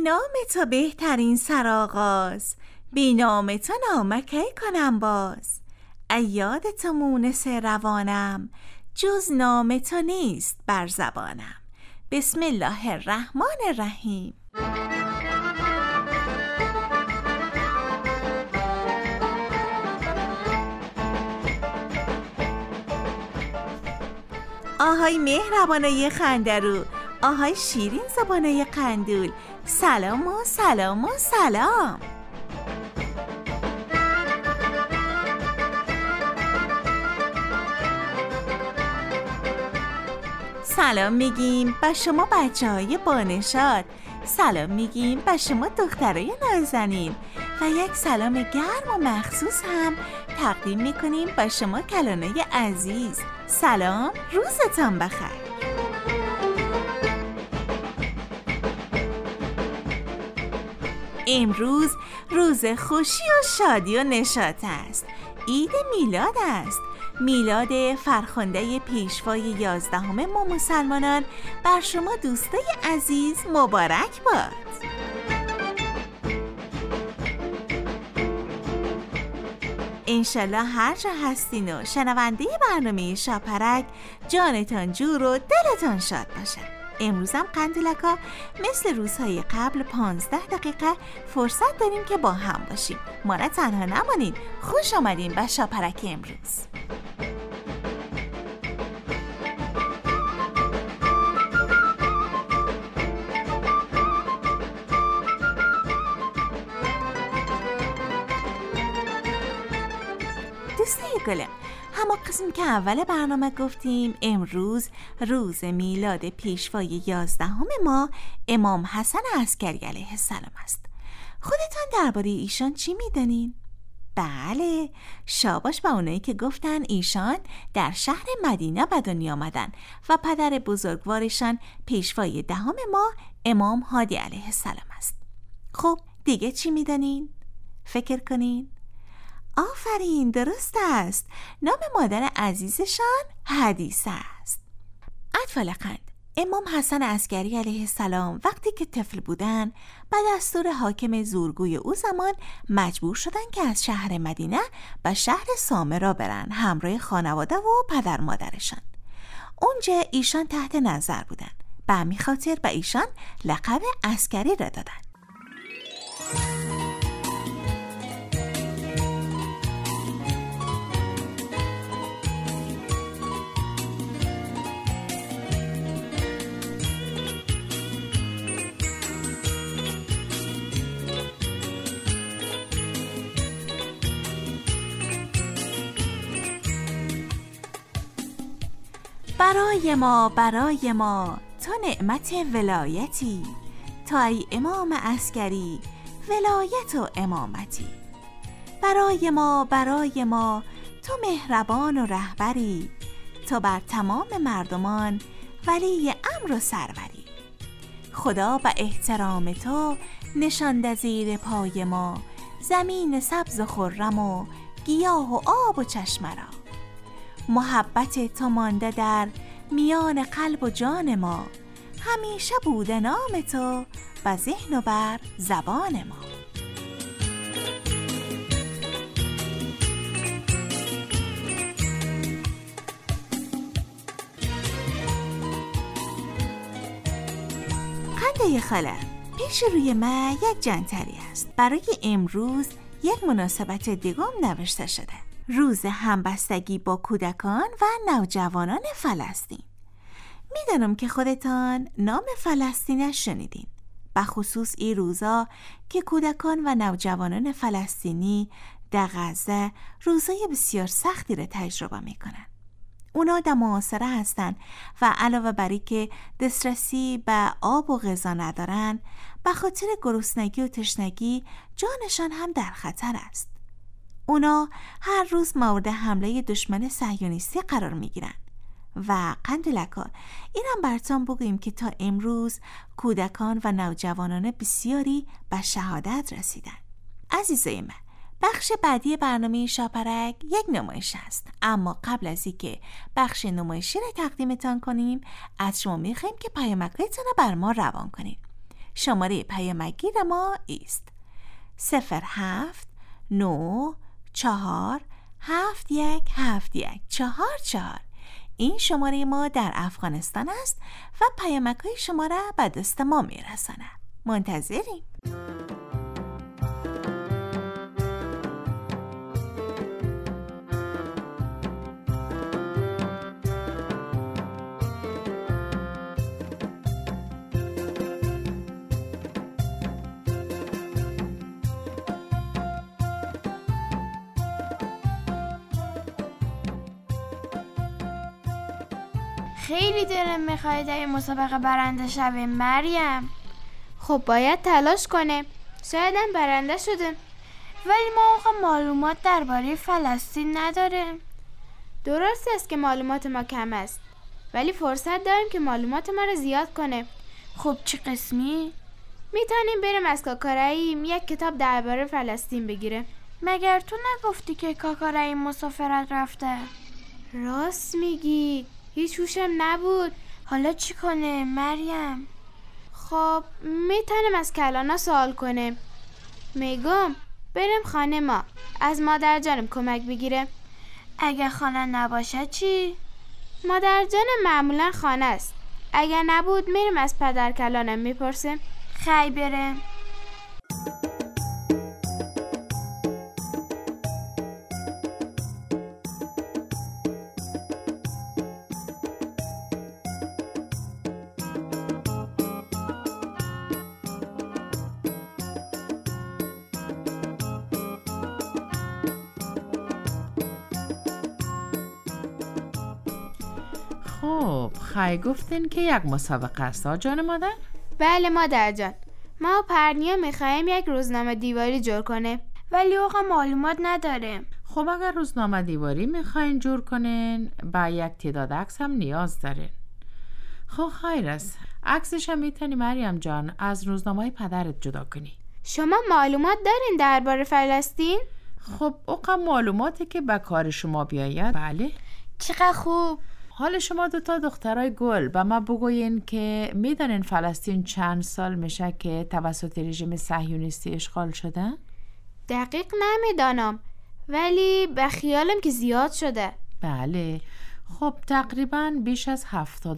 نام تو بهترین سرآغاز، بی نام تو نامه کی کنم باز. ای یاد تو مونس روانم، جز نام تو نیست بر زبانم. بسم الله الرحمن الرحیم. آهای مهربانای خندرو، آهای شیرین زبانای قندول، سلام و سلام و سلام. سلام میگیم به شما بچه های بانشاد، سلام میگیم به شما دخترای نازنین و یک سلام گرم و مخصوص هم تقدیم میکنیم به شما کلانای عزیز. سلام، روزتان بخیر. امروز روز خوشی و شادی و نشاط است. عید میلاد است. میلاد فرخنده پیشوای 11 ما مسلمانان بر شما دوستای عزیز مبارک باد. انشالله هر جا هستین و شنونده برنامه شاپرک جانتان جور و دلتان شاد باشه. امروز هم قندیلکا مثل روزهای قبل 15 دقیقه فرصت داریم که با هم باشیم. ما نه تنها نمانین، خوش آمدین به شاپرک امروز. دوستای گلم، همه قسم که اول برنامه گفتیم امروز روز میلاد پیشوای 11 ما امام حسن عسکری علیه السلام است. خودتان درباره ایشان چی میدانین؟ بله، شاباش به اونایی که گفتن ایشان در شهر مدینه به دنیا آمدن و پدر بزرگوارشان پیشوای 10 ما امام هادی علیه السلام است. خب دیگه چی میدانین؟ فکر کنین. آفرین، درست است. نام مادر عزیزشان حدیثه است. اطفال قند، امام حسن عسکری علیه السلام وقتی که طفل بودن به دستور حاکم زورگوی او زمان مجبور شدن که از شهر مدینه به شهر سامرا برن همراه خانواده و پدر مادرشان. اونجا ایشان تحت نظر بودن. به همین خاطر به ایشان لقب عسکری را دادن. برای ما تو نعمت ولایتی، تو ای امام عسکری ولایت و امامتی. برای ما تو مهربان و رهبری، تو بر تمام مردمان ولی امر و سروری. خدا به احترام تو نشانده زیر پای ما زمین سبز و خرم و گیاه و آب و چشمه را. محبت تو مانده در میان قلب و جان ما، همیشه بوده نام تو به ذهن و بر زبان ما. خنده خاله، پیش روی ما یک جنتری است. برای امروز یک مناسبت دیگم نوشته شده: روز همبستگی با کودکان و نوجوانان فلسطین. میدانم که خودتان نام فلسطین شنیدین، بخصوص این روزا که کودکان و نوجوانان فلسطینی در غزه روزای بسیار سختی را تجربه میکنن. اونا در محاصره هستن و علاوه بر این که دسترسی به آب و غذا ندارن، به خاطر گرسنگی و تشنگی جانشان هم در خطر است. اونا هر روز مورد حمله دشمن صهیونیستی قرار میگیرن و قندلکا اینم براتون بگویم که تا امروز کودکان و نوجوانان بسیاری به شهادت رسیدن. عزیزای من، بخش بعدی برنامه شاپرک یک نمایش است، اما قبل از اینکه بخش نمایشی را تقدیمتان کنیم از شما میخوایم که پیامک‌هایتان را بر ما روان کنید. شماره پیامکگیر ما است 0794717144. این شماره ما در افغانستان است و پیامک‌های شما را به دست ما میرساند. منتظریم. خیلی دلم میخواد در این مسابقه برنده شویم مریم. خب باید تلاش کنه، شاید هم برنده شده، ولی ما آخه معلومات درباره فلسطین نداریم. درست است که معلومات ما کم است، ولی فرصت داریم که معلومات ما رو زیاد کنه. خب چه قسمی؟ میتونیم بریم از کاکاریم یک کتاب درباره فلسطین بگیره. مگر تو نگفتی که کاکاریم مسافرت رفته؟ راست میگی، هیچ هوشم نبود. حالا چی کنه مریم؟ خب میتونم از کلانا سوال کنم. میگم بریم خانه ما، از مادر جانم کمک بگیره. اگه خانه نباشه چی؟ مادر جانم معمولا خانه است. اگه نبود میریم از پدر کلانم میپرسیم. خی بریم. خب خی گفتین که یک مسابقه است جان مادر؟ بله مادر جان، ما و پرنیا میخوایم یک روزنامه دیواری جور کنه، ولی آقا معلومات نداره. خب اگر روزنامه دیواری میخواین جور کنین با یک تعداد عکس هم نیاز دارین. خب خیر است، عکسش هم میتونی مریم جان از روزنامه پدرت جدا کنی. شما معلومات دارین درباره فلسطین؟ خب اوقا معلوماتی که به کار شما بیاید. بله. چقدر خوب. حالا شما دوتا دخترای گل به ما بگوین که میدانین فلسطین چند سال میشه که توسط رژیم صهیونیستی اشغال شده؟ دقیق نمیدانم، ولی به خیالم که زیاد شده. بله. خب تقریباً بیش از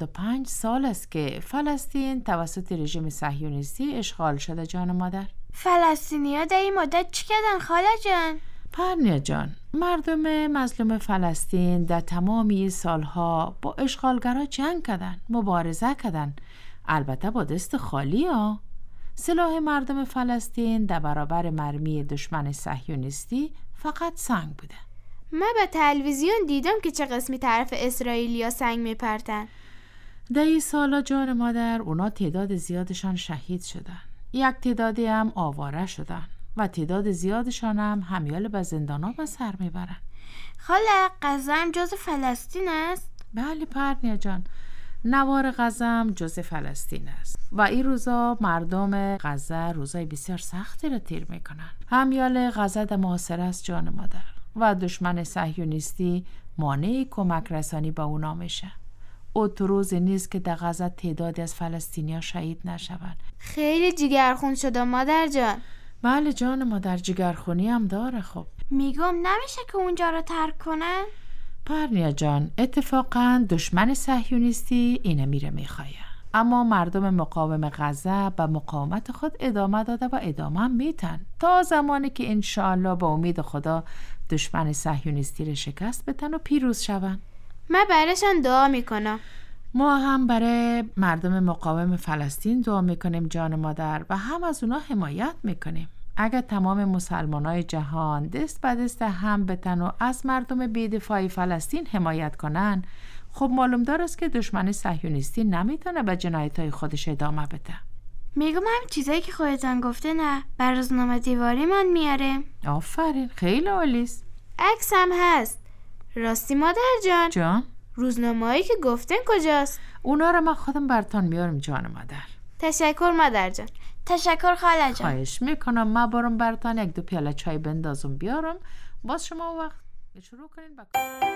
75 سال است که فلسطین توسط رژیم صهیونیستی اشغال شده جان مادر. فلسطینی‌ها در این مدت چی کردن خاله جان؟ پرنیا جان، مردم مظلوم فلسطین در تمامی سالها با اشغالگرها جنگ کردن، مبارزه کردن، البته با دست خالی ها. سلاح مردم فلسطین در برابر مرمی دشمن صهیونیستی فقط سنگ بوده. من به تلویزیون دیدم که چه قسمی طرف اسرائیلیا سنگ میپرتن. در این سالا جان مادر اونا تعداد زیادشان شهید شدن، یک تعدادی هم آواره شدن و تعداد زیادشان هم حمیال به زندانا به سر میبرن. خاله غزه هم جز فلسطین است؟ بله پرنیا جان، نوار غزه هم جز فلسطین است و این روزا مردم غزه روزای بسیار سختی را تیر میکنن. حمیال غزه در محاصره است جان مادر و دشمن صهیونیستی مانع کمک رسانی به اونا میشه. او تو روزی نیست که در غزه تعدادی از فلسطینیا شهید نشوند. خیلی جگرخون شده مادر جان. بله جان مادر، جگرخونی هم داره. خب میگم نمیشه که اونجا رو ترک کنن؟ پرنیا جان، اتفاقا دشمن صهیونیستی اینه میره میخواه، اما مردم مقاوم غزه به مقاومت خود ادامه داده و ادامه هم میتن تا زمانی که انشاءالله با امید خدا دشمن صهیونیستی رو شکست بدن و پیروز شون. من برایشان دعا میکنم. ما هم برای مردم مقاوم فلسطین دعا میکنیم جان مادر و هم از اونا حمایت میکنیم. اگر تمام مسلمانای جهان دست به دست هم بتن و از مردم بی‌دفاعی فلسطین حمایت کنن، خب معلوم دار است که دشمن صهیونیستی نمیتونه به جنایت‌های خودش ادامه بده. میگم هم چیزایی که خودتان گفته نه بر روزنامه دیواری من میاره. آفرین، خیلی عالیست. عکس هم هست. راستی مادر جان؟ جان؟ روزنامه‌ای که گفتن کجاست؟ اونا رو من خودم براتون میارم جان مادر. تشکر مادر جان. تشکر خاله جان. خواهش میکنم. من برم براتون یک دو پیاله چای بندازم بیارم، باز شما وقت شروع کنین بکن.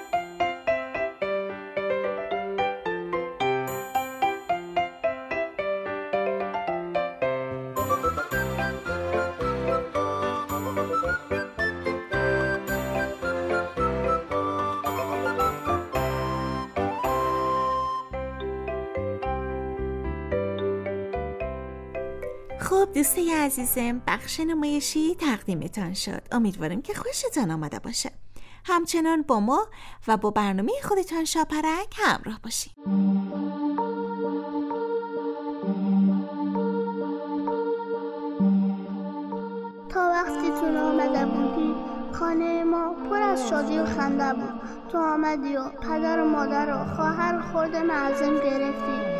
خب دوستای عزیزم، بخش نمایشی تقدیمتان شد. امیدوارم که خوشتان آمده باشه. همچنان با ما و با برنامه خودتان شاپرک همراه باشید. تا وقتی تو آمده بودی خانه ما پر از شادی و خنده بود. تو آمدی و پدر و مادر و خواهر خورده معزم گرفتی.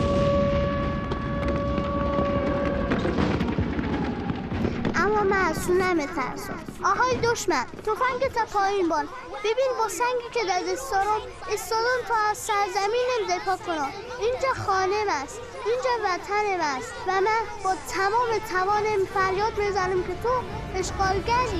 اما من از تو نمیترسم. آهای دشمن، تفنگت پایین بان. ببین با سنگی که در دستارم استادم تا از سرزمینم دفاع کنم. اینجا خانم است، اینجا وطنم است و من با تمام توانم فریاد میزنم که تو اشغالگری.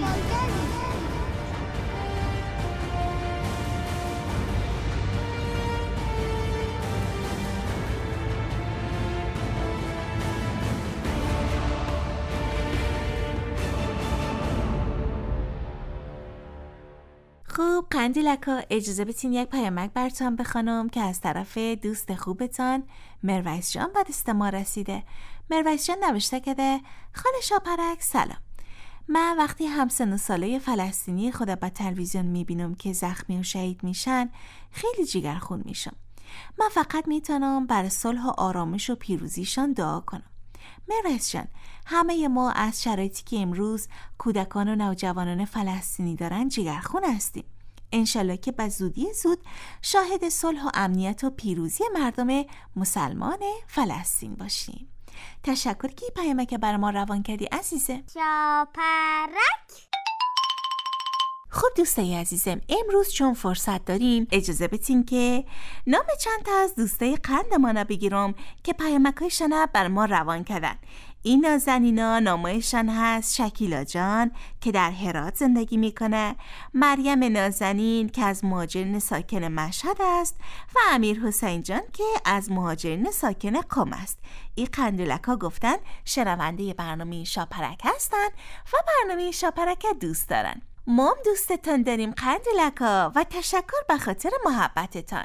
خب قندیلکا، اجازه بتین یک پیامک براتون بخونم که از طرف دوست خوبتان مرویس جان به دست ما رسیده. مرویس جان نوشته که خاله شاپرک سلام. من وقتی همسن و ساله فلسطینی خود به تلویزیون میبینم که زخمی و شهید میشن خیلی جگرخون میشم. من فقط میتونم برای صلح و آرامش و پیروزیشان دعا کنم. مرویس جان، همه ما از شرایطی که امروز کودکان و نوجوانان فلسطینی دارن جگرخون هستیم. انشالله که به زودی زود شاهد صلح و امنیت و پیروزی مردم مسلمان فلسطین باشیم. تشکر که پیامک برای ما روان کردی عزیزم. شاپرک. خب دوستای عزیزم، امروز چون فرصت داریم اجازه بدین که نام چند تا از دوستای قندمان بگیرم که پیامکایشان بر ما روان کردن. این نازنینا نامایشان هست شکیلا جان که در هرات زندگی میکنه، مریم نازنین که از مهاجرین ساکن مشهد است و امیر حسین جان که از مهاجرین ساکن قم است. این قندیلکا گفتن شنونده برنامه شاپرک هستن و برنامه شاپرک دوست دارن. ما هم دوستتان داریم قندیلکا و تشکر به خاطر محبتتان.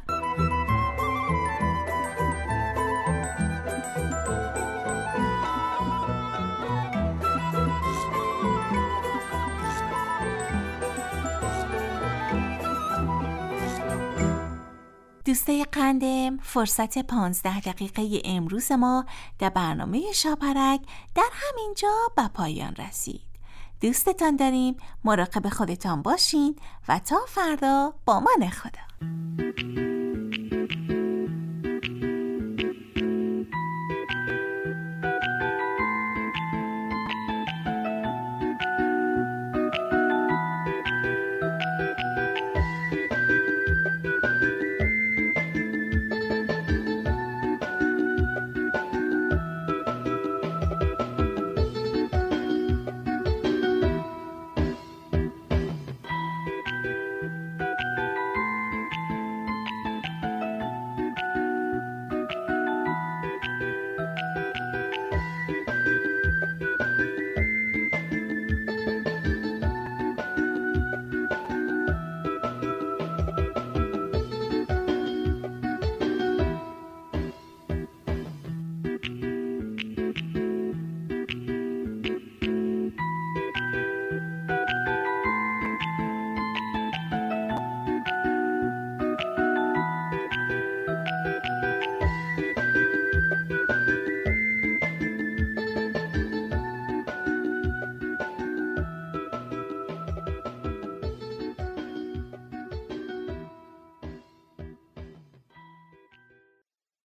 دوستای قندم، فرصت 15 دقیقه امروز ما در برنامه شاپرک در همینجا به پایان رسید. دوستتان داریم، مراقب خودتان باشین و تا فردا با من خدا.